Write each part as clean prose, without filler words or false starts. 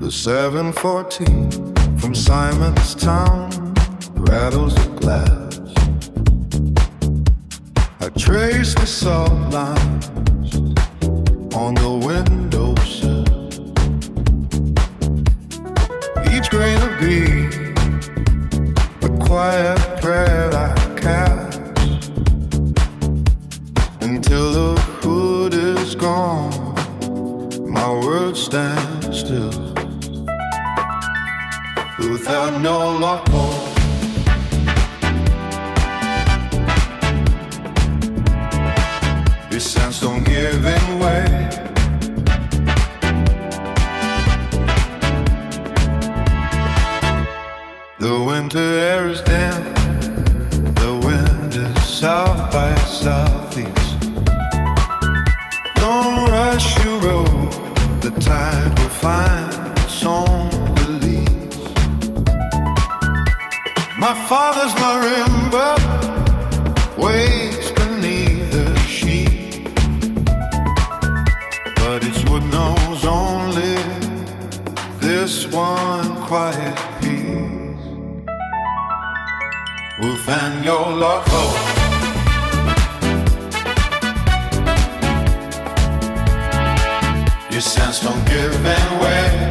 The 714 from Simon's Town rattles the glass. I trace the salt lines on the windowsill. Each grain of green, a quiet prayer I cast until the hood is gone. My world stands still. Without no lock hole, your sense don't give way. The winter air is damp, the wind is south by southeast. Don't rush your road, the tide will find its own release. My father's marimba waits beneath the sheet, but it's wood knows only this one quiet piece will find your lock hole. Your sense don't give way.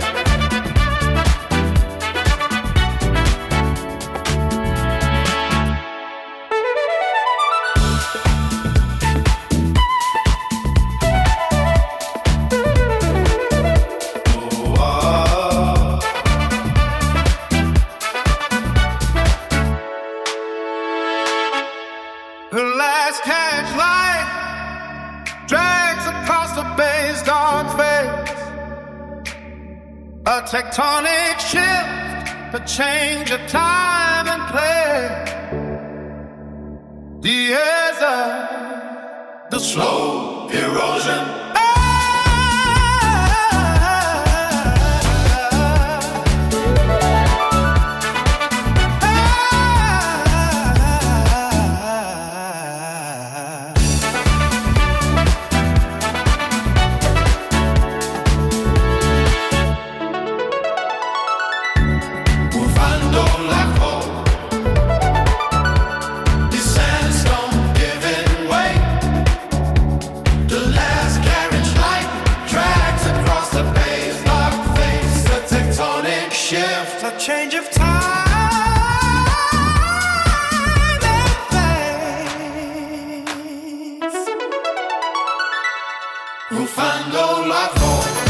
A tectonic shift, a change of time and place. The airs of the slow erosion. Change of time and place. Rufando la voz.